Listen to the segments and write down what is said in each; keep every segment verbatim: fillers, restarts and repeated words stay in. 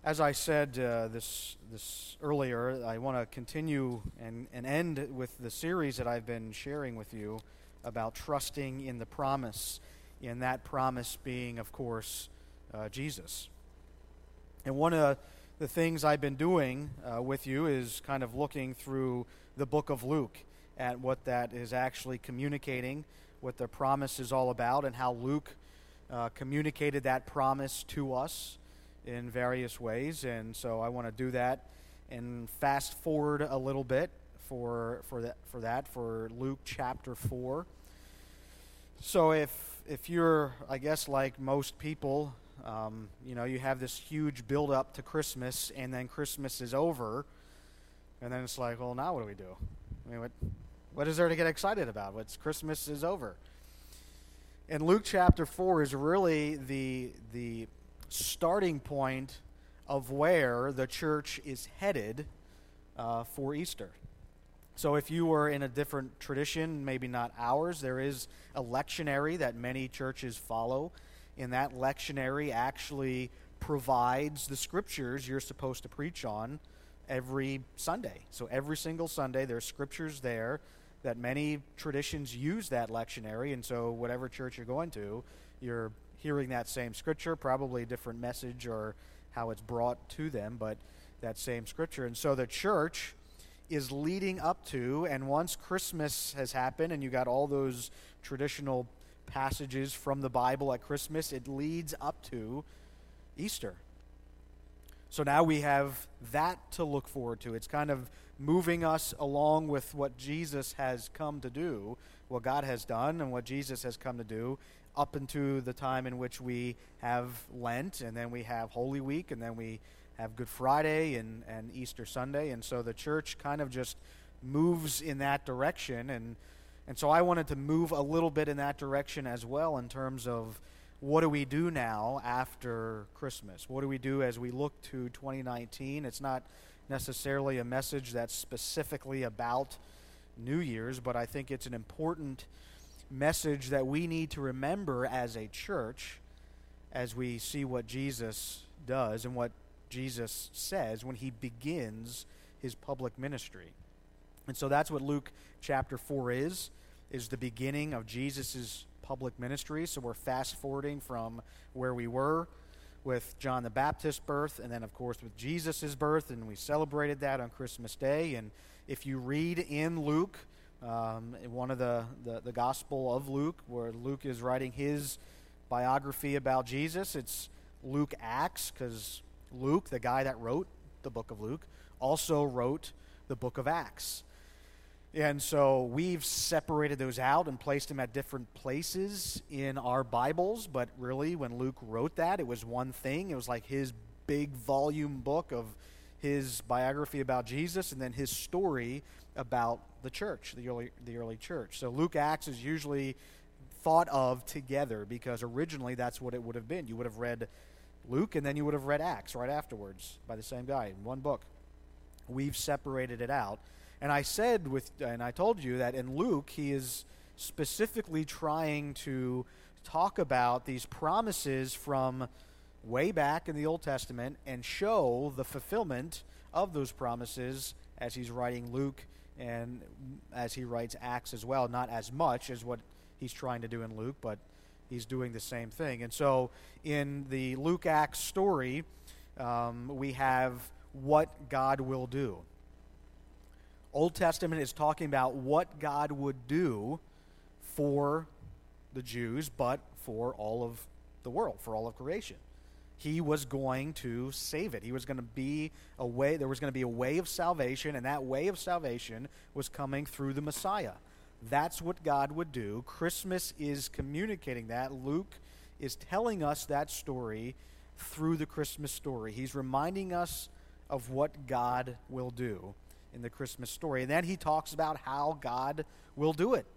As I said uh, this this earlier, I want to continue and, and end with the series that I've been sharing with you about trusting in the promise, and that promise being, of course, uh, Jesus. And one of the things I've been doing uh, with you is kind of looking through the book of Luke at what that is actually communicating, what the promise is all about, and how Luke uh, communicated that promise to us in various ways. And so I want to do that and fast forward a little bit for for that for that for Luke chapter four. So if if you're, I guess, like most people, um, you know, you have this huge build up to Christmas, and then Christmas is over, and then it's like, well, now what do we do? I mean, what what is there to get excited about? What's Christmas is over. And Luke chapter four is really the the starting point of where the church is headed uh, for Easter. So if you were in a different tradition, maybe not ours, there is a lectionary that many churches follow, and that lectionary actually provides the scriptures you're supposed to preach on every Sunday. So every single Sunday there's scriptures there that many traditions use that lectionary, and so whatever church you're going to, you're hearing that same scripture, probably a different message or how it's brought to them, but that same scripture. And so the church is leading up to, and once Christmas has happened and you got all those traditional passages from the Bible at Christmas, it leads up to Easter. So now we have that to look forward to. It's kind of moving us along with what Jesus has come to do, what God has done and what Jesus has come to do, up into the time in which we have Lent, and then we have Holy Week, and then we have Good Friday and, and Easter Sunday. And so the church kind of just moves in that direction. And, and so I wanted to move a little bit in that direction as well, in terms of what do we do now after Christmas? What do we do as we look to twenty nineteen? It's not necessarily a message that's specifically about New Year's, but I think it's an important message that we need to remember as a church as we see what Jesus does and what Jesus says when he begins his public ministry. And so that's what Luke chapter four is, is the beginning of Jesus' public ministry. So we're fast forwarding from where we were with John the Baptist's birth, and then of course with Jesus' birth, and we celebrated that on Christmas Day. And if you read in Luke, Um, in one of the, the, the Gospel of Luke, where Luke is writing his biography about Jesus, it's Luke Acts, because Luke, the guy that wrote the book of Luke, also wrote the book of Acts. And so we've separated those out and placed them at different places in our Bibles, but really when Luke wrote that, it was one thing. It was like his big volume book of his biography about Jesus, and then his story about the church, the early the early church. So Luke Acts is usually thought of together because originally that's what it would have been. You would have read Luke and then you would have read Acts right afterwards by the same guy in one book. We've separated it out. And I said with and I told you that in Luke he is specifically trying to talk about these promises from way back in the Old Testament and show the fulfillment of those promises as he's writing Luke and as he writes Acts as well. Not as much as what he's trying to do in Luke, but he's doing the same thing. And so in the Luke Acts story, um, we have what God will do. Old Testament is talking about what God would do for the Jews, but for all of the world, for all of creation. He was going to save it. He was going to be a way, there was going to be a way of salvation, and that way of salvation was coming through the Messiah. That's what God would do. Christmas is communicating that. Luke is telling us that story through the Christmas story. He's reminding us of what God will do in the Christmas story. And then he talks about how God will do it.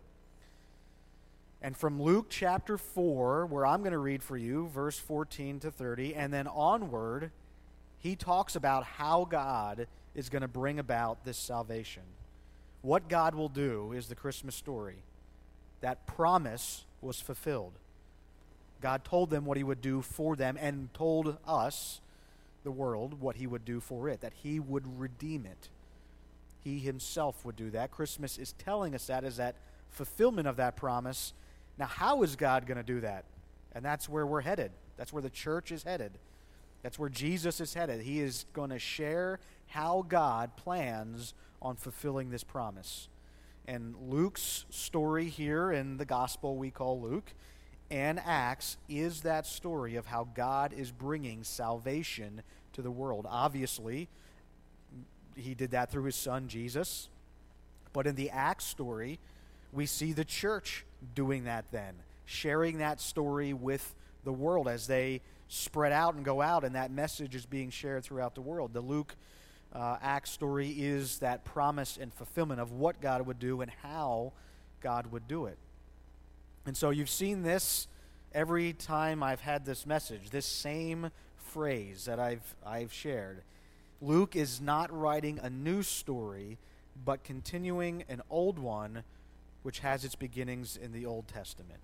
And from Luke chapter four, where I'm going to read for you, verse fourteen to thirty, and then onward, he talks about how God is going to bring about this salvation. What God will do is the Christmas story. That promise was fulfilled. God told them what he would do for them and told us the world, what he would do for it, that he would redeem it. He himself would do that. Christmas is telling us that, is that fulfillment of that promise. Now, how is God going to do that? And that's where we're headed. That's where the church is headed. That's where Jesus is headed. He is going to share how God plans on fulfilling this promise. And Luke's story here in the gospel we call Luke and Acts is that story of how God is bringing salvation to the world. Obviously, he did that through his son Jesus. But in the Acts story, we see the church doing that then, sharing that story with the world as they spread out and go out, and that message is being shared throughout the world. The Luke uh, Acts story is that promise and fulfillment of what God would do and how God would do it. And so you've seen this every time I've had this message, this same phrase that I've I've shared. Luke is not writing a new story, but continuing an old one which has its beginnings in the Old Testament.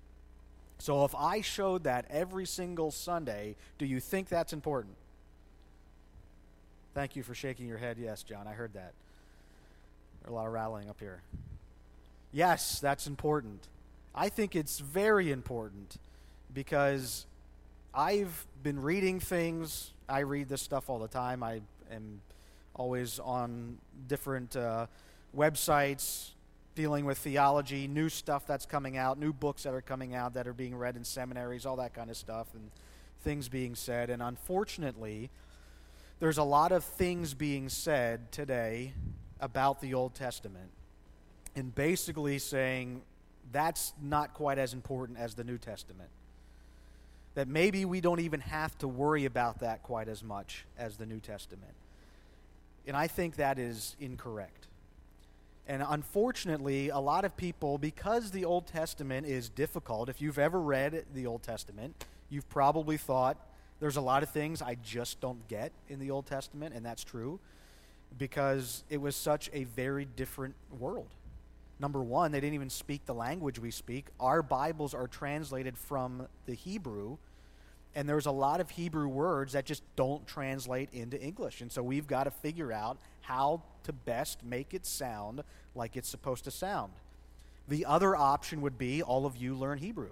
So if I showed that every single Sunday, do you think that's important? Thank you for shaking your head. Yes, John, I heard that. There's a lot of rattling up here. Yes, that's important. I think it's very important because I've been reading things. I read this stuff all the time. I am always on different uh, websites dealing with theology, new stuff that's coming out, new books that are coming out that are being read in seminaries, all that kind of stuff, and things being said. And unfortunately, there's a lot of things being said today about the Old Testament, and basically saying that's not quite as important as the New Testament. That maybe we don't even have to worry about that quite as much as the New Testament. And I think that is incorrect. And unfortunately, a lot of people, because the Old Testament is difficult, if you've ever read the Old Testament, you've probably thought, there's a lot of things I just don't get in the Old Testament, and that's true, because it was such a very different world. Number one, they didn't even speak the language we speak. Our Bibles are translated from the Hebrew, and there's a lot of Hebrew words that just don't translate into English. And so we've got to figure out how to best make it sound like it's supposed to sound. The other option would be all of you learn Hebrew.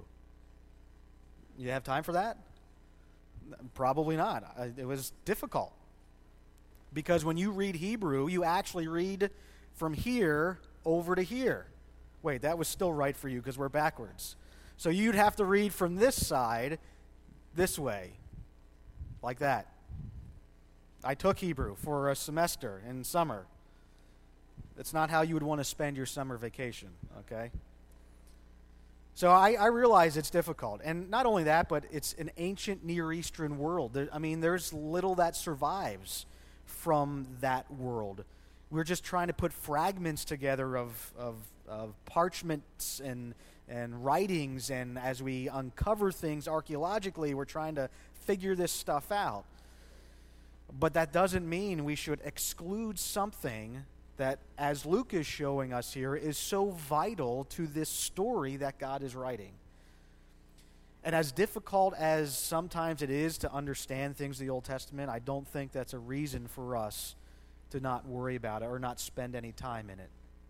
You have time for that? Probably not. It was difficult. Because when you read Hebrew, you actually read from here over to here. Wait, that was still right for you because we're backwards. So you'd have to read from this side this way, like that. I took Hebrew for a semester in summer. That's not how you would want to spend your summer vacation, okay? So I, I realize it's difficult. And not only that, but it's an ancient Near Eastern world. There, I mean, there's little that survives from that world. We're just trying to put fragments together of, of, of parchments and, and writings, and as we uncover things archaeologically, we're trying to figure this stuff out. But that doesn't mean we should exclude something that, as Luke is showing us here, is so vital to this story that God is writing. And as difficult as sometimes it is to understand things in the Old Testament, I don't think that's a reason for us to not worry about it or not spend any time in it.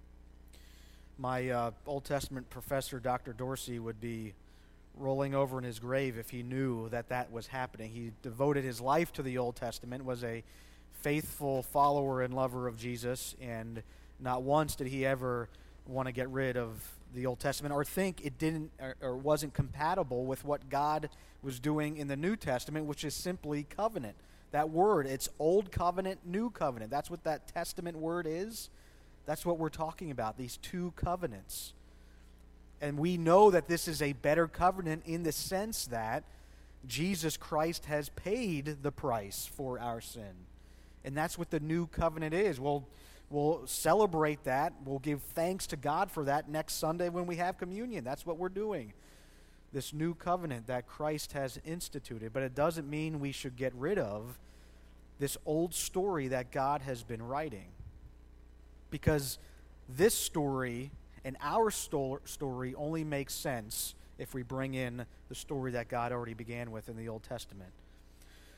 My uh, Old Testament professor, Doctor Dorsey, would be rolling over in his grave if he knew that that was happening. He devoted his life to the Old Testament, was a faithful follower and lover of Jesus, and not once did he ever want to get rid of the Old Testament or think it didn't or, or wasn't compatible with what God was doing in the New Testament, which is simply covenant. That word, it's Old Covenant, New Covenant. That's what that Testament word is. That's what we're talking about, these two covenants. And we know that this is a better covenant in the sense that Jesus Christ has paid the price for our sin. And that's what the new covenant is. We'll, we'll celebrate that. We'll give thanks to God for that next Sunday when we have communion. That's what we're doing. This new covenant that Christ has instituted. But it doesn't mean we should get rid of this old story that God has been writing. Because this story and our sto- story only makes sense if we bring in the story that God already began with in the Old Testament.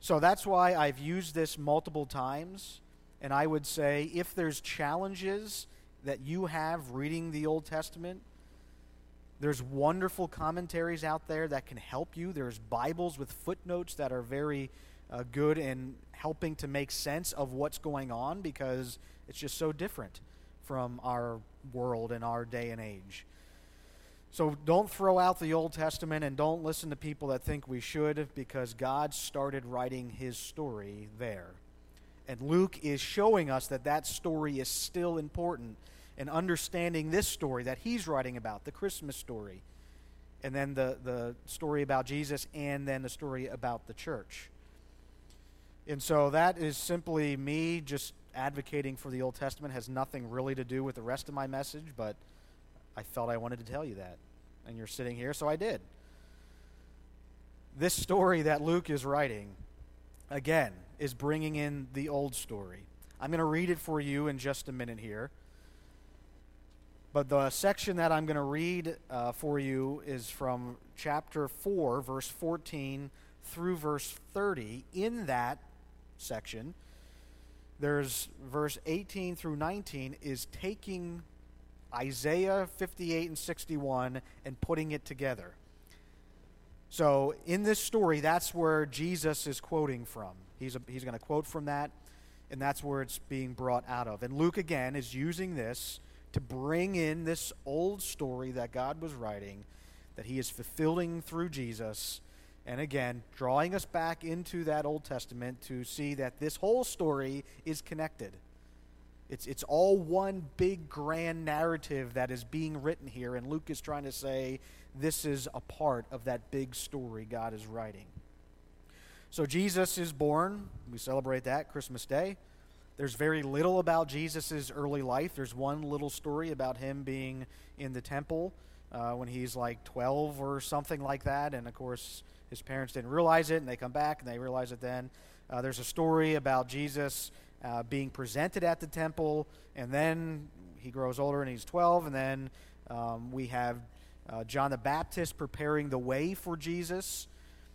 So that's why I've used this multiple times, and I would say if there's challenges that you have reading the Old Testament, there's wonderful commentaries out there that can help you. There's Bibles with footnotes that are very uh, good in helping to make sense of what's going on, because it's just so different from our world and our day and age. So don't throw out the Old Testament, and don't listen to people that think we should, because God started writing his story there. And Luke is showing us that that story is still important, and understanding this story that he's writing about, the Christmas story, and then the, the story about Jesus, and then the story about the church. And so that is simply me just advocating for the Old Testament. It has nothing really to do with the rest of my message, but I felt I wanted to tell you that. And you're sitting here, so I did. This story that Luke is writing, again, is bringing in the old story. I'm going to read it for you in just a minute here. But the section that I'm going to read uh, for you is from chapter four, verse fourteen through verse thirty. In that section, there's verse eighteen through nineteen is taking Isaiah fifty-eight and sixty-one and putting it together. So in this story, that's where Jesus is quoting from. He's, a, he's going to quote from that, and that's where it's being brought out of. And Luke, again, is using this to bring in this old story that God was writing, that he is fulfilling through Jesus, and again, drawing us back into that Old Testament to see that this whole story is connected. It's it's all one big grand narrative that is being written here, and Luke is trying to say this is a part of that big story God is writing. So Jesus is born. We celebrate that Christmas Day. There's very little about Jesus' early life. There's one little story about him being in the temple uh, when he's like twelve or something like that, and of course his parents didn't realize it, and they come back and they realize it then. Uh, there's a story about Jesus Uh, being presented at the temple, and then he grows older and he's twelve, and then um, we have uh, John the Baptist preparing the way for Jesus,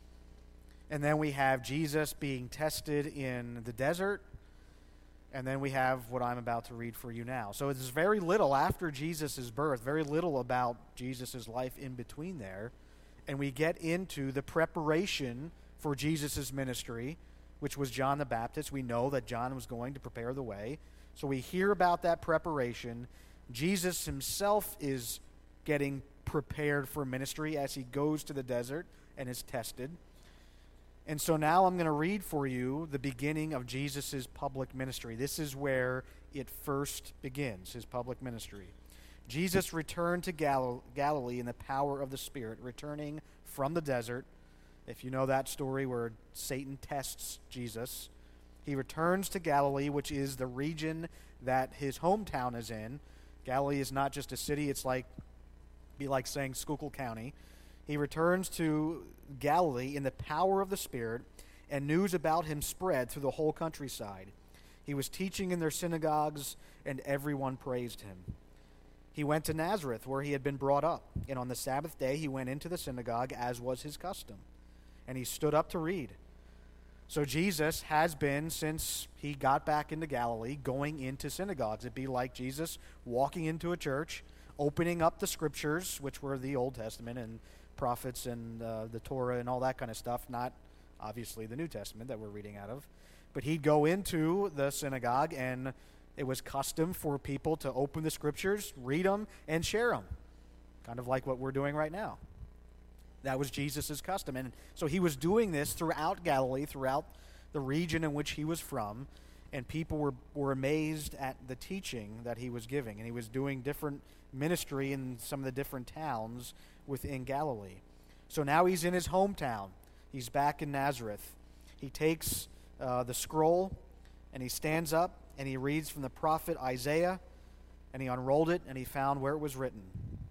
and then we have Jesus being tested in the desert, and then we have what I'm about to read for you now. So there's very little after Jesus' birth, very little about Jesus' life in between there, and we get into the preparation for Jesus' ministry, which was John the Baptist. We know that John was going to prepare the way. So we hear about that preparation. Jesus himself is getting prepared for ministry as he goes to the desert and is tested. And so now I'm going to read for you the beginning of Jesus' public ministry. This is where it first begins, his public ministry. Jesus returned to Gal- Galilee in the power of the Spirit, returning from the desert. If you know that story where Satan tests Jesus, he returns to Galilee, which is the region that his hometown is in. Galilee is not just a city, it's like, be like saying Schuylkill County. He returns to Galilee in the power of the Spirit, and news about him spread through the whole countryside. He was teaching in their synagogues, and everyone praised him. He went to Nazareth, where he had been brought up, and on the Sabbath day he went into the synagogue, as was his custom. And he stood up to read. So Jesus has been, since he got back into Galilee, going into synagogues. It'd be like Jesus walking into a church, opening up the scriptures, which were the Old Testament and prophets and uh, the Torah and all that kind of stuff, not obviously the New Testament that we're reading out of. But he'd go into the synagogue, and it was custom for people to open the scriptures, read them, and share them, kind of like what we're doing right now. That was Jesus' custom. And so he was doing this throughout Galilee, throughout the region in which he was from, and people were, were amazed at the teaching that he was giving. And he was doing different ministry in some of the different towns within Galilee. So now he's in his hometown. He's back in Nazareth. He takes uh, the scroll, and he stands up, and he reads from the prophet Isaiah, and he unrolled it, and he found where it was written.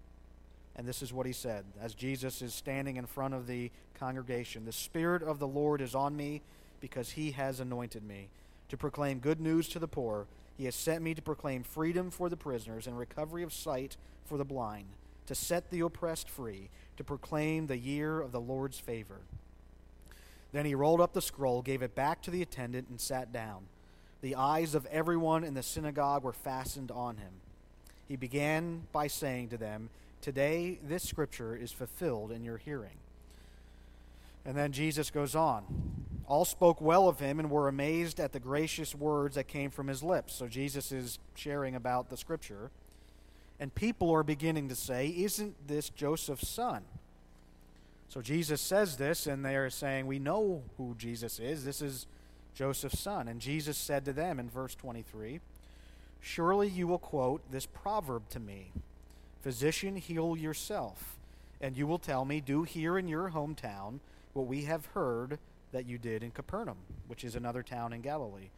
And this is what he said, as Jesus is standing in front of the congregation. The Spirit of the Lord is on me, because he has anointed me to proclaim good news to the poor. He has sent me to proclaim freedom for the prisoners and recovery of sight for the blind, to set the oppressed free, to proclaim the year of the Lord's favor. Then he rolled up the scroll, gave it back to the attendant, and sat down. The eyes of everyone in the synagogue were fastened on him. He began by saying to them, "Today this scripture is fulfilled in your hearing." And then Jesus goes on. All spoke well of him and were amazed at the gracious words that came from his lips. So Jesus is sharing about the scripture. And people are beginning to say, "Isn't this Joseph's son?" So Jesus says this, and they are saying, "We know who Jesus is. This is Joseph's son." And Jesus said to them in verse twenty-three, "Surely you will quote this proverb to me, 'Physician, heal yourself.' And you will tell me, 'Do here in your hometown what we have heard that you did in Capernaum,'" which is another town in Galilee.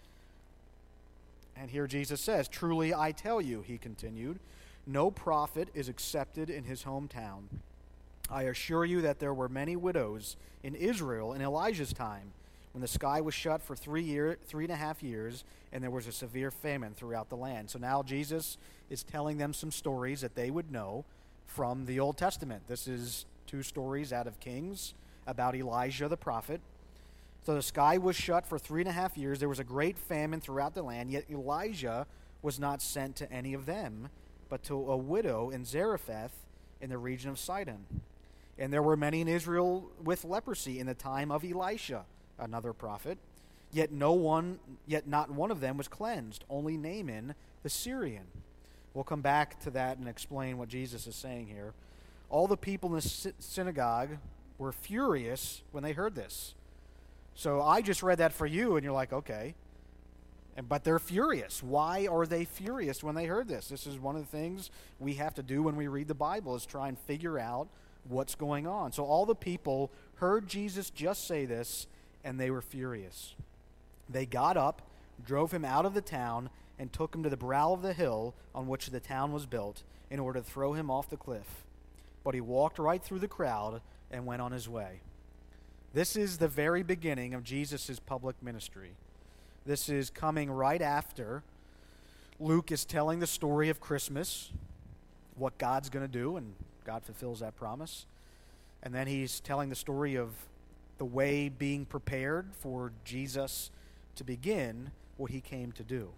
And here Jesus says, "Truly I tell you," he continued, "no prophet is accepted in his hometown. I assure you that there were many widows in Israel in Elijah's time, when the sky was shut for three year, three and a half years, and there was a severe famine throughout the land." So now Jesus is telling them some stories that they would know from the Old Testament. This is two stories out of Kings about Elijah the prophet. So the sky was shut for three and a half years. There was a great famine throughout the land, yet Elijah was not sent to any of them, but to a widow in Zarephath in the region of Sidon. And there were many in Israel with leprosy in the time of Elisha, another prophet. Yet no one, yet not one of them was cleansed, only Naaman the Syrian. We'll come back to that and explain what Jesus is saying here. All the people in the sy- synagogue were furious when they heard this. So I just read that for you, and you're like, okay. And, but they're furious. Why are they furious when they heard this? This is one of the things we have to do when we read the Bible, is try and figure out what's going on. So all the people heard Jesus just say this, and they were furious. They got up, drove him out of the town, and took him to the brow of the hill on which the town was built, in order to throw him off the cliff. But he walked right through the crowd and went on his way. This is the very beginning of Jesus' public ministry. This is coming right after Luke is telling the story of Christmas, what God's going to do, and God fulfills that promise. And then he's telling the story of the way being prepared for Jesus to begin what he came to do.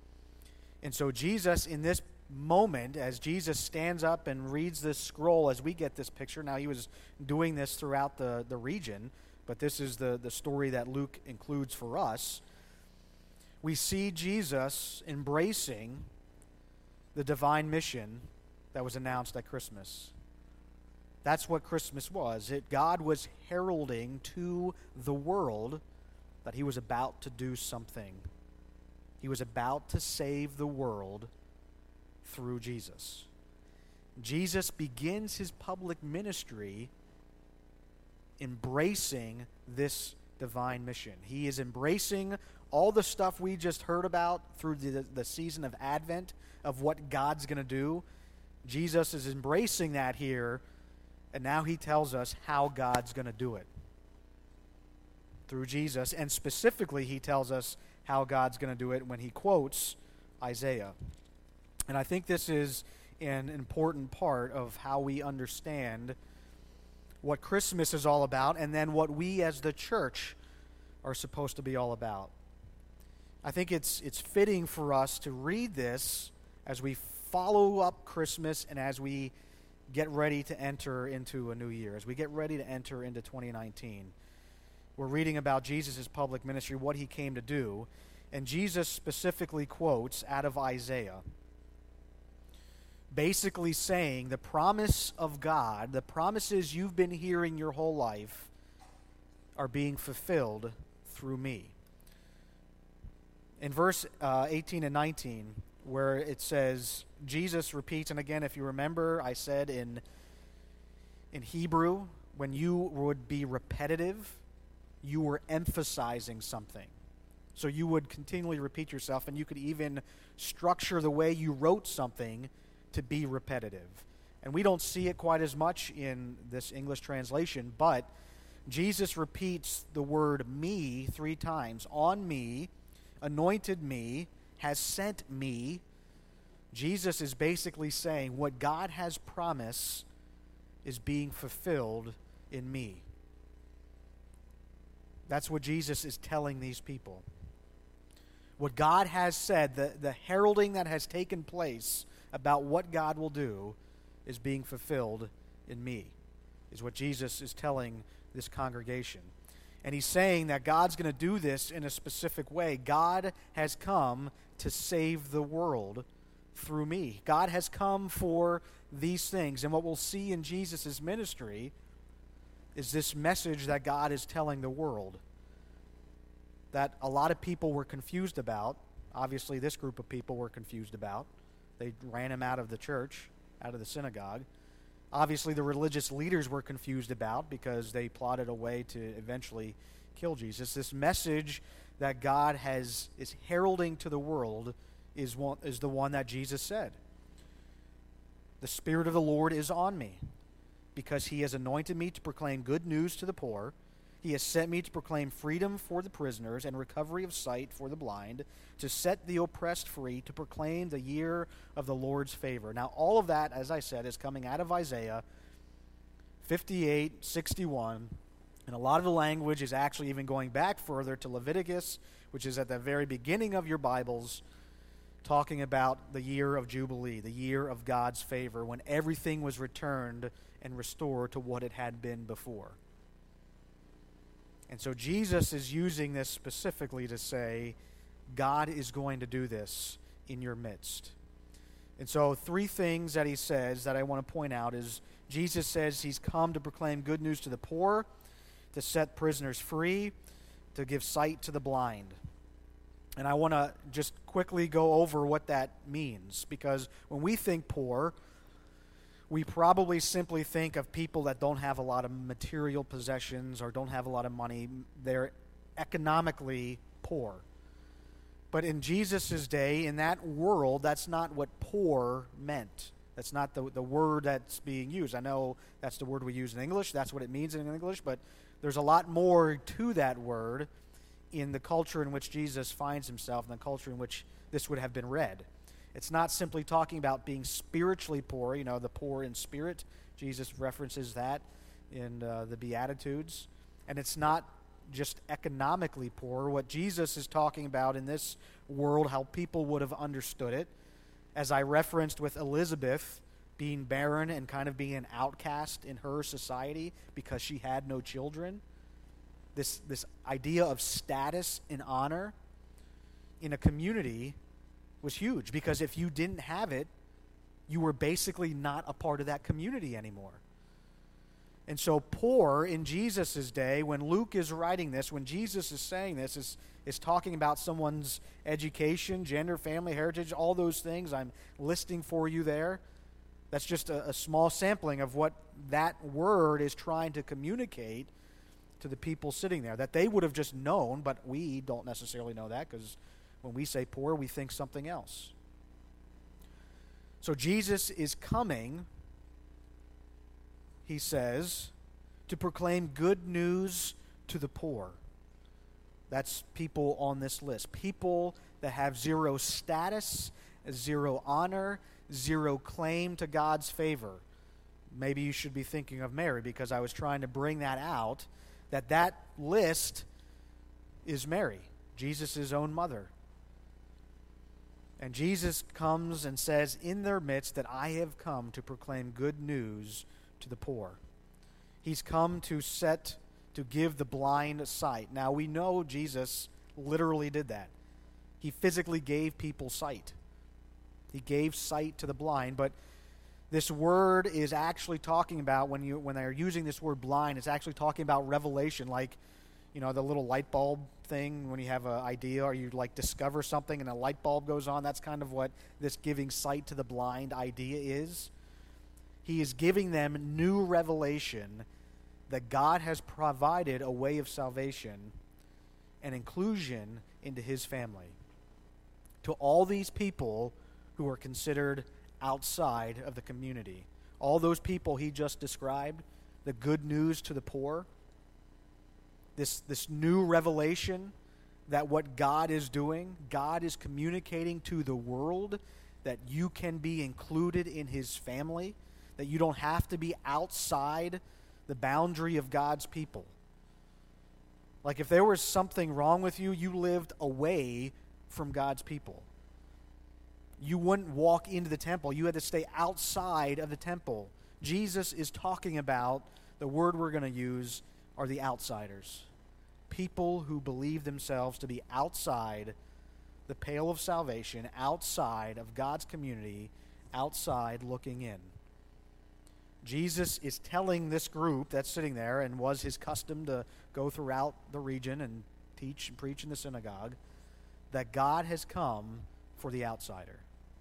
And so Jesus, in this moment, as Jesus stands up and reads this scroll, as we get this picture, now he was doing this throughout the, the region, but this is the, the story that Luke includes for us. We see Jesus embracing the divine mission that was announced at Christmas. That's what Christmas was. It, God was heralding to the world that he was about to do something. He was about to save the world through Jesus. Jesus begins his public ministry embracing this divine mission. He is embracing all the stuff we just heard about through the, the season of Advent, of what God's going to do. Jesus is embracing that here, and now he tells us how God's going to do it through Jesus. And specifically, he tells us how God's going to do it when he quotes Isaiah. And I think this is an important part of how we understand what Christmas is all about, and then what we as the church are supposed to be all about. I think it's it's fitting for us to read this as we follow up Christmas and as we get ready to enter into a new year, as we get ready to enter into twenty nineteen. We're reading about Jesus' public ministry, what he came to do, and Jesus specifically quotes out of Isaiah, basically saying the promise of God, the promises you've been hearing your whole life, are being fulfilled through me. In verse uh, eighteen and nineteen, where it says, Jesus repeats, and again, if you remember, I said in, in Hebrew, when you would be repetitive, you were emphasizing something. So you would continually repeat yourself, and you could even structure the way you wrote something to be repetitive. And we don't see it quite as much in this English translation, but Jesus repeats the word me three times. On me, anointed me, has sent me. Jesus is basically saying what God has promised is being fulfilled in me. That's what Jesus is telling these people. What God has said, the, the heralding that has taken place about what God will do is being fulfilled in me, is what Jesus is telling this congregation. And he's saying that God's going to do this in a specific way. God has come to save the world through me. God has come for these things. And what we'll see in Jesus' ministry is this message that God is telling the world that a lot of people were confused about. Obviously, this group of people were confused about. They ran him out of the church, out of the synagogue. Obviously, the religious leaders were confused about because they plotted a way to eventually kill Jesus. This message that God has is heralding to the world is one, is the one that Jesus said. The Spirit of the Lord is on me, because he has anointed me to proclaim good news to the poor. He has sent me to proclaim freedom for the prisoners and recovery of sight for the blind, to set the oppressed free, to proclaim the year of the Lord's favor. Now, all of that, as I said, is coming out of Isaiah fifty-eight, sixty-one, and a lot of the language is actually even going back further to Leviticus, which is at the very beginning of your Bibles, talking about the year of Jubilee, the year of God's favor, when everything was returned and restored to what it had been before. And so Jesus is using this specifically to say, God is going to do this in your midst. And so three things that he says that I want to point out is Jesus says he's come to proclaim good news to the poor, to set prisoners free, to give sight to the blind. And I want to just quickly go over what that means, because when we think poor, we probably simply think of people that don't have a lot of material possessions or don't have a lot of money. They're economically poor. But in Jesus' day, in that world, that's not what poor meant. That's not the, the word that's being used. I know that's the word we use in English. That's what it means in English. But there's a lot more to that word in the culture in which Jesus finds himself and the culture in which this would have been read. It's not simply talking about being spiritually poor, you know, the poor in spirit. Jesus references that in uh, the Beatitudes. And it's not just economically poor. What Jesus is talking about in this world, how people would have understood it, as I referenced with Elizabeth being barren and kind of being an outcast in her society because she had no children. This, this idea of status and honor in a community was huge, because if you didn't have it, you were basically not a part of that community anymore. And so poor in Jesus' day, when Luke is writing this, when Jesus is saying this, is, is talking about someone's education, gender, family, heritage, all those things I'm listing for you there. That's just a, a small sampling of what that word is trying to communicate to the people sitting there, that they would have just known, but we don't necessarily know that, because when we say poor, we think something else. So Jesus is coming, he says, to proclaim good news to the poor. That's people on this list. People that have zero status, zero honor, zero claim to God's favor. Maybe you should be thinking of Mary, because I was trying to bring that out, that that list is Mary, Jesus' own mother. And Jesus comes and says in their midst that I have come to proclaim good news to the poor. He's come to set, to give the blind sight. Now we know Jesus literally did that. He physically gave people sight. He gave sight to the blind, but this word is actually talking about, when you when they're using this word blind, it's actually talking about revelation, like, you know, the little light bulb thing when you have an idea or you like discover something and a light bulb goes on. That's kind of what this giving sight to the blind idea is. He is giving them new revelation that God has provided a way of salvation and inclusion into his family. To all these people who are considered outside of the community. All those people he just described, the good news to the poor, this, this new revelation that what God is doing, God is communicating to the world that you can be included in his family, that you don't have to be outside the boundary of God's people. Like if there was something wrong with you, you lived away from God's people. You wouldn't walk into the temple. You had to stay outside of the temple. Jesus is talking about, the word we're going to use are the outsiders. People who believe themselves to be outside the pale of salvation, outside of God's community, outside looking in. Jesus is telling this group that's sitting there, and was his custom to go throughout the region and teach and preach in the synagogue, that God has come for the outsider.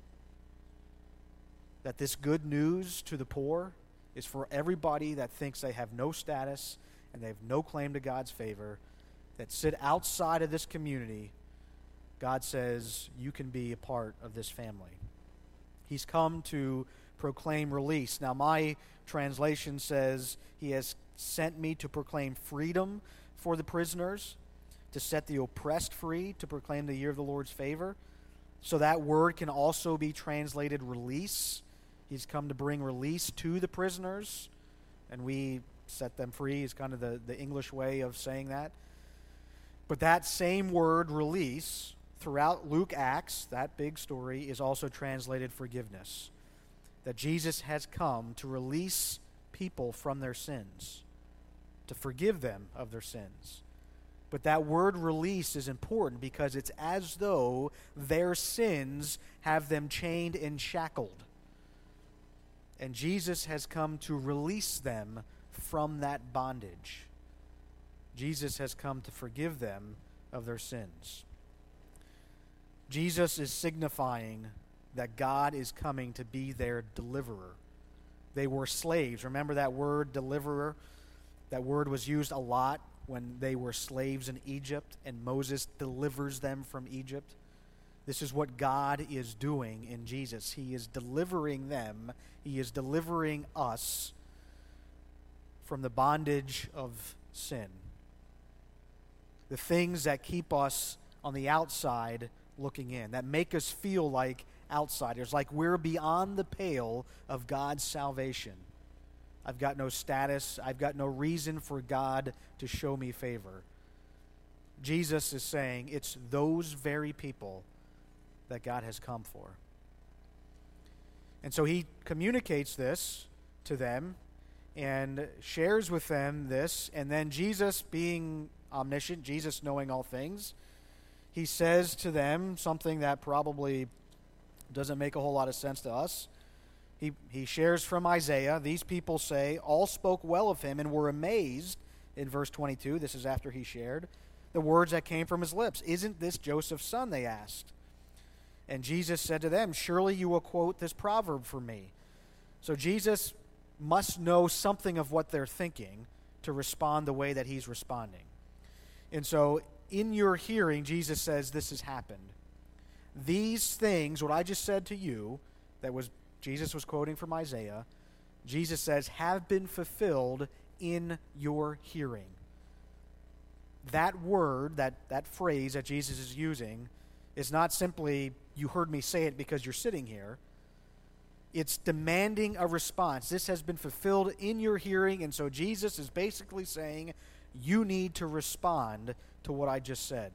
That this good news to the poor is for everybody that thinks they have no status and they have no claim to God's favor, that sit outside of this community. God says, you can be a part of this family. He's come to proclaim release. Now, my translation says, he has sent me to proclaim freedom for the prisoners, to set the oppressed free, to proclaim the year of the Lord's favor. So that word can also be translated release. He's come to bring release to the prisoners, and we set them free is kind of the, the English way of saying that. But that same word, release, throughout Luke Acts, that big story, is also translated forgiveness. That Jesus has come to release people from their sins, to forgive them of their sins. But that word release is important because it's as though their sins have them chained and shackled. And Jesus has come to release them from that bondage. Jesus has come to forgive them of their sins. Jesus is signifying that God is coming to be their deliverer. They were slaves. Remember that word, deliverer? That word was used a lot when they were slaves in Egypt, and Moses delivers them from Egypt. This is what God is doing in Jesus. He is delivering them. He is delivering us from the bondage of sin. The things that keep us on the outside looking in, that make us feel like outsiders, like we're beyond the pale of God's salvation. I've got no status. I've got no reason for God to show me favor. Jesus is saying it's those very people that God has come for. And so he communicates this to them and shares with them this, and then Jesus, being omniscient, Jesus knowing all things, he says to them something that probably doesn't make a whole lot of sense to us. He, he shares from Isaiah, these people say, all spoke well of him and were amazed, in verse twenty-two, this is after he shared, the words that came from his lips. Isn't this Joseph's son, they asked. And Jesus said to them, surely you will quote this proverb for me. So Jesus must know something of what they're thinking to respond the way that he's responding. And so in your hearing, Jesus says this has happened. These things, what I just said to you, that was Jesus was quoting from Isaiah, Jesus says, have been fulfilled in your hearing. That word, that, that phrase that Jesus is using, is not simply, you heard me say it because you're sitting here. It's demanding a response. This has been fulfilled in your hearing, and so Jesus is basically saying, you need to respond to what I just said.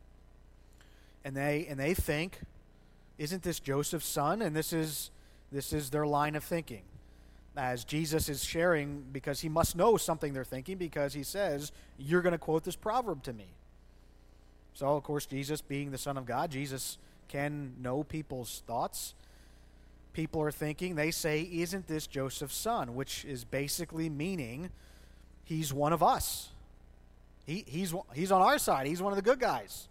And they and they think, isn't this Joseph's son? And this is this is their line of thinking. As Jesus is sharing, because he must know something they're thinking, because he says, you're going to quote this proverb to me. So, of course, Jesus, being the Son of God, Jesus can know people's thoughts. People are thinking, they say, isn't this Joseph's son? Which is basically meaning he's one of us. He, he's, he's on our side. He's one of the good guys.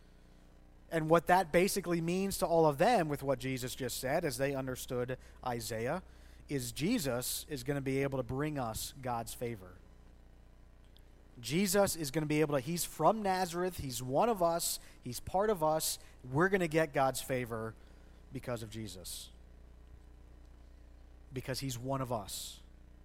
And what that basically means to all of them with what Jesus just said, as they understood Isaiah, is Jesus is going to be able to bring us God's favor. Jesus is going to be able to, he's from Nazareth, he's one of us, he's part of us. We're going to get God's favor because of Jesus. Because he's one of us.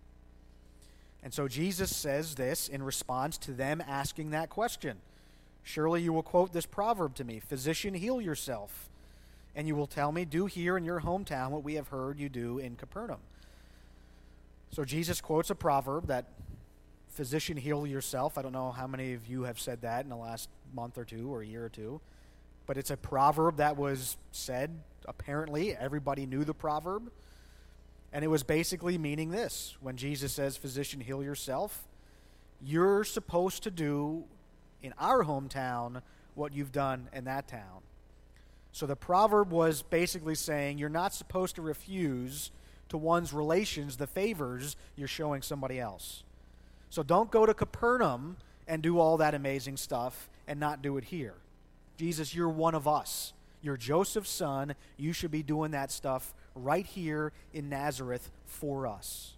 And so Jesus says this in response to them asking that question. Surely you will quote this proverb to me, physician, heal yourself. And you will tell me, do here in your hometown what we have heard you do in Capernaum. So Jesus quotes a proverb that physician, heal yourself. I don't know how many of you have said that in the last month or two or a year or two. But it's a proverb that was said, apparently. Everybody knew the proverb. And it was basically meaning this. When Jesus says, physician, heal yourself, you're supposed to do in our hometown what you've done in that town. So the proverb was basically saying you're not supposed to refuse to one's relations the favors you're showing somebody else. So don't go to Capernaum and do all that amazing stuff and not do it here. Jesus, you're one of us. You're Joseph's son. You should be doing that stuff right here in Nazareth for us.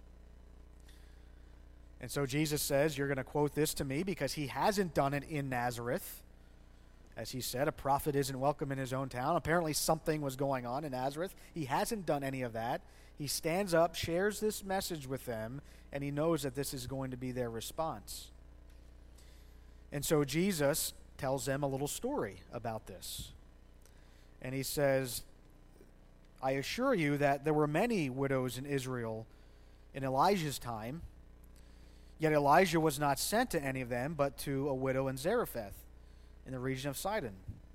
And so Jesus says, you're going to quote this to me because he hasn't done it in Nazareth. As he said, a prophet isn't welcome in his own town. Apparently something was going on in Nazareth. He hasn't done any of that. He stands up, shares this message with them, and he knows that this is going to be their response. And so Jesus tells them a little story about this. And he says, I assure you that there were many widows in Israel in Elijah's time, yet Elijah was not sent to any of them, but to a widow in Zarephath, in the region of Sidon.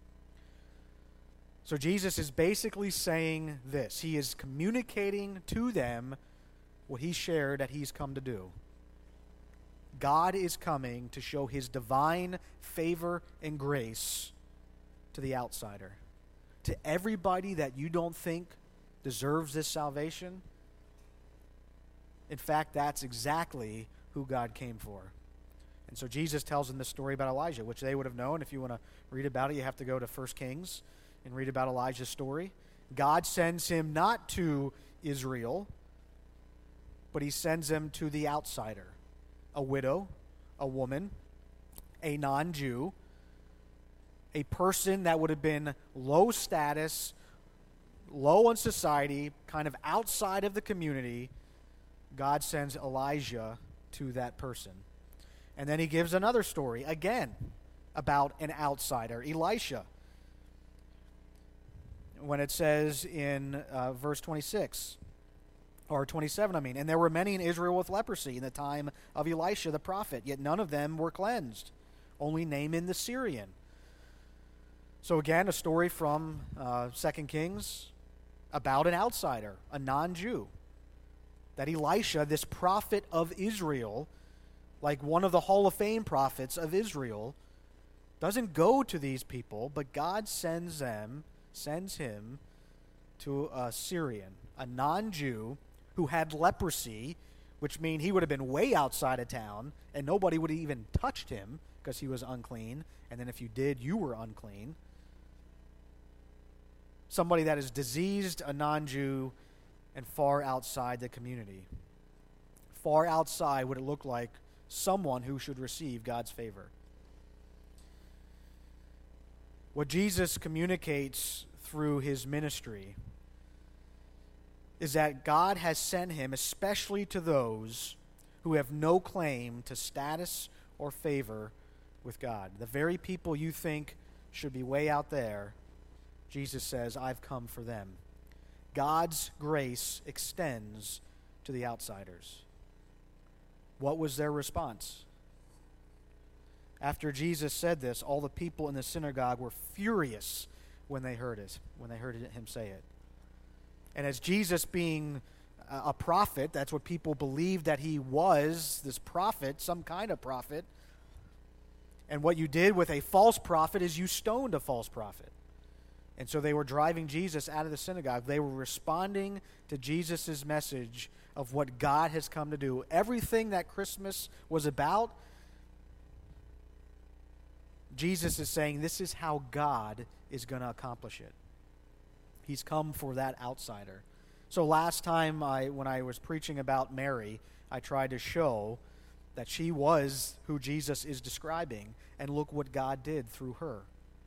So Jesus is basically saying this. He is communicating to them what he shared that he's come to do. God is coming to show his divine favor and grace to the outsider. To everybody that you don't think deserves this salvation. In fact, that's exactly who God came for. And so Jesus tells them this story about Elijah, which they would have known. If you want to read about it, you have to go to First Kings and read about Elijah's story. God sends him not to Israel, but he sends him to the outsider. A widow, a woman, a non-Jew, a person that would have been low status, low in society, kind of outside of the community. God sends Elijah to that person. And then he gives another story, again, about an outsider, Elisha. When it says in uh, verse twenty-six, or twenty-seven, I mean, and there were many in Israel with leprosy in the time of Elisha the prophet, yet none of them were cleansed, only Naaman the Syrian. So again, a story from uh, Second Kings about an outsider, a non-Jew. That Elisha, this prophet of Israel, like one of the Hall of Fame prophets of Israel, doesn't go to these people, but God sends them, sends him to a Syrian, a non-Jew who had leprosy, which means he would have been way outside of town, and nobody would have even touched him because he was unclean. And then if you did, you were unclean. Somebody that is diseased, a non-Jew, and far outside the community. Far outside would it look like someone who should receive God's favor. What Jesus communicates through his ministry is that God has sent him especially to those who have no claim to status or favor with God. The very people you think should be way out there, Jesus says, I've come for them. God's grace extends to the outsiders. What was their response? After Jesus said this, all the people in the synagogue were furious when they heard it, when they heard him say it. And as Jesus being a prophet, that's what people believed that he was, this prophet, some kind of prophet. And what you did with a false prophet is you stoned a false prophet. And so they were driving Jesus out of the synagogue. They were responding to Jesus' message of what God has come to do. Everything that Christmas was about, Jesus is saying this is how God is going to accomplish it. He's come for that outsider. So last time I, when I was preaching about Mary, I tried to show that she was who Jesus is describing, and look what God did through her.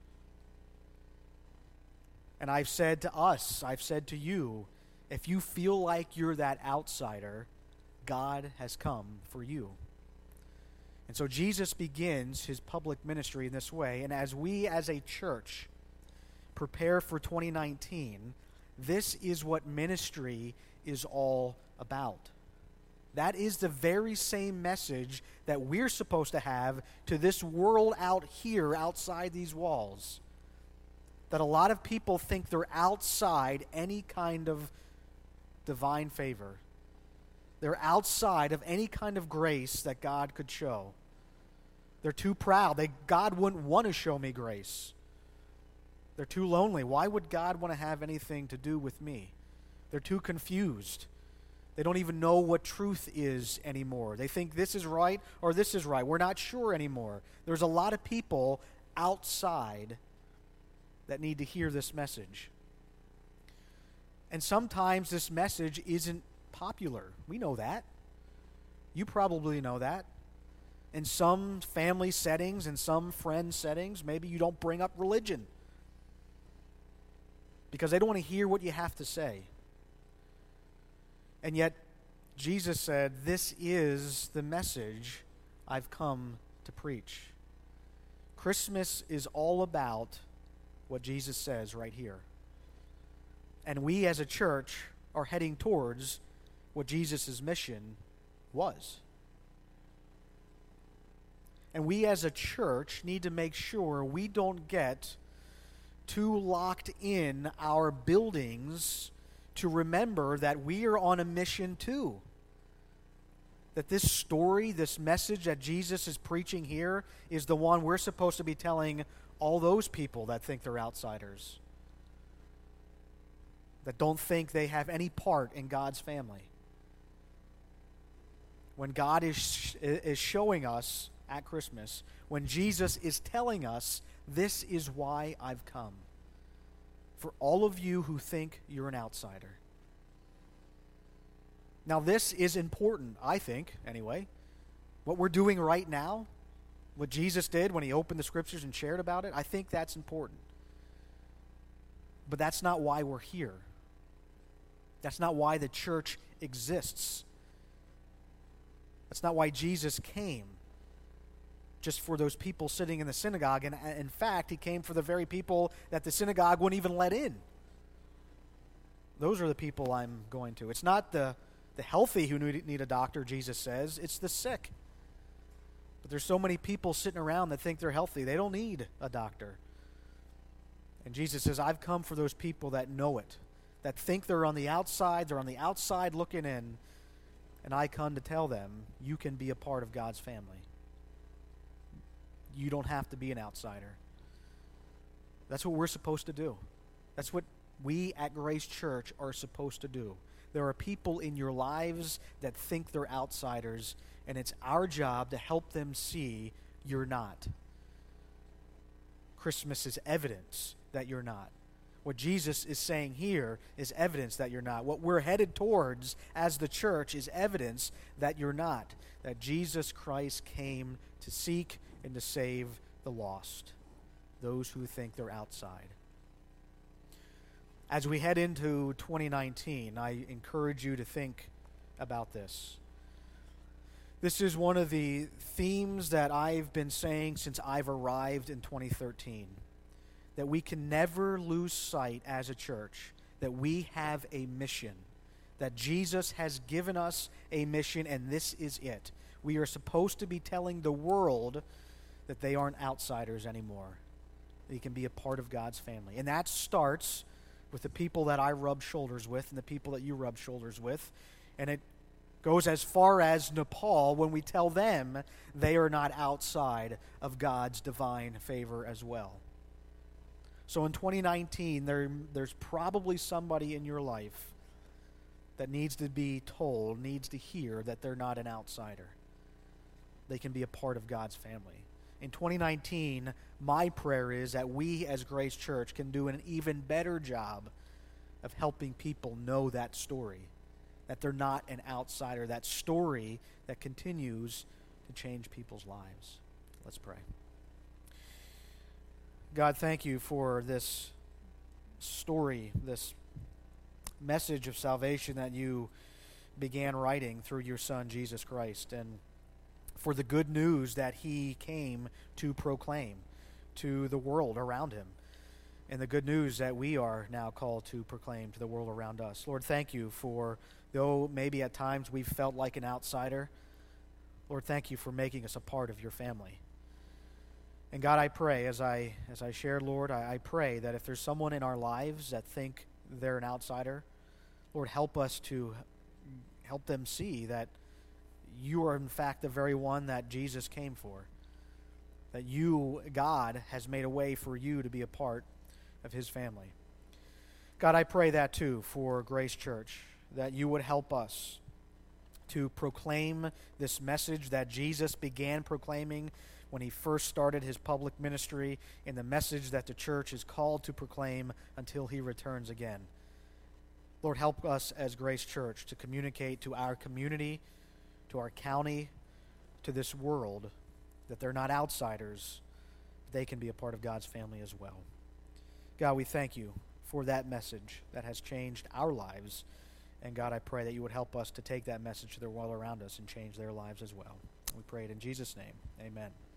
And I've said to us, I've said to you, if you feel like you're that outsider, God has come for you. And so Jesus begins his public ministry in this way, and as we as a church prepare for twenty nineteen, this is what ministry is all about. That is the very same message that we're supposed to have to this world out here, outside these walls. That a lot of people think they're outside any kind of divine favor. They're outside of any kind of grace that God could show. They're too proud. They, God wouldn't want to show me grace. They're too lonely. Why would God want to have anything to do with me? They're too confused. They don't even know what truth is anymore. They think this is right or this is right. We're not sure anymore. There's a lot of people outside that need to hear this message. And sometimes this message isn't popular. We know that. You probably know that. In some family settings, in some friend settings, maybe you don't bring up religion because they don't want to hear what you have to say. And yet, Jesus said, this is the message I've come to preach. Christmas is all about what Jesus says right here. And we as a church are heading towards what Jesus' mission was. And we as a church need to make sure we don't get too locked in our buildings to remember that we are on a mission too. That this story, this message that Jesus is preaching here is the one we're supposed to be telling all those people that think they're outsiders, that don't think they have any part in God's family. When God is, is showing us at Christmas, when Jesus is telling us, this is why I've come. For all of you who think you're an outsider. Now this is important, I think, anyway. What we're doing right now, what Jesus did when he opened the scriptures and shared about it, I think that's important. But that's not why we're here. That's not why the church exists. That's not why Jesus came. Just for those people sitting in the synagogue. And in fact, he came for the very people that the synagogue wouldn't even let in. Those are the people I'm going to. It's not the, the healthy who need a doctor, Jesus says. It's the sick. But there's so many people sitting around that think they're healthy. They don't need a doctor. And Jesus says, I've come for those people that know it, that think they're on the outside, they're on the outside looking in, and I come to tell them, you can be a part of God's family. You don't have to be an outsider. That's what we're supposed to do. That's what we at Grace Church are supposed to do. There are people in your lives that think they're outsiders, and it's our job to help them see you're not. Christmas is evidence that you're not. What Jesus is saying here is evidence that you're not. What we're headed towards as the church is evidence that you're not. That Jesus Christ came to seek and to save the lost, those who think they're outside. As we head into twenty nineteen, I encourage you to think about this. This is one of the themes that I've been saying since I've arrived in twenty thirteen. That we can never lose sight as a church that we have a mission. That Jesus has given us a mission, and this is it. We are supposed to be telling the world that they aren't outsiders anymore. They can be a part of God's family. And that starts with the people that I rub shoulders with and the people that you rub shoulders with. And it goes as far as Nepal when we tell them they are not outside of God's divine favor as well. So in twenty nineteen, there, there's probably somebody in your life that needs to be told, needs to hear that they're not an outsider. They can be a part of God's family. In twenty nineteen, my prayer is that we as Grace Church can do an even better job of helping people know that story, that they're not an outsider, that story that continues to change people's lives. Let's pray. God, thank you for this story, this message of salvation that you began writing through your Son, Jesus Christ, and for the good news that he came to proclaim to the world around him. and the good news that we are now called to proclaim to the world around us. Lord, thank you for, though maybe at times we've felt like an outsider, Lord, thank you for making us a part of your family. And God, I pray, as I as I shared, Lord, I, I pray that if there's someone in our lives that think they're an outsider, Lord, help us to help them see that you are in fact the very one that Jesus came for. That you, God, has made a way for you to be a part of his family. God, I pray that too for Grace Church, that you would help us to proclaim this message that Jesus began proclaiming when he first started his public ministry, and the message that the church is called to proclaim until he returns again. Lord, help us as Grace Church to communicate to our community, to our county, to this world, that they're not outsiders. They can be a part of God's family as well. God, we thank you for that message that has changed our lives. And God, I pray that you would help us to take that message to the world around us and change their lives as well. We pray it in Jesus' name. Amen.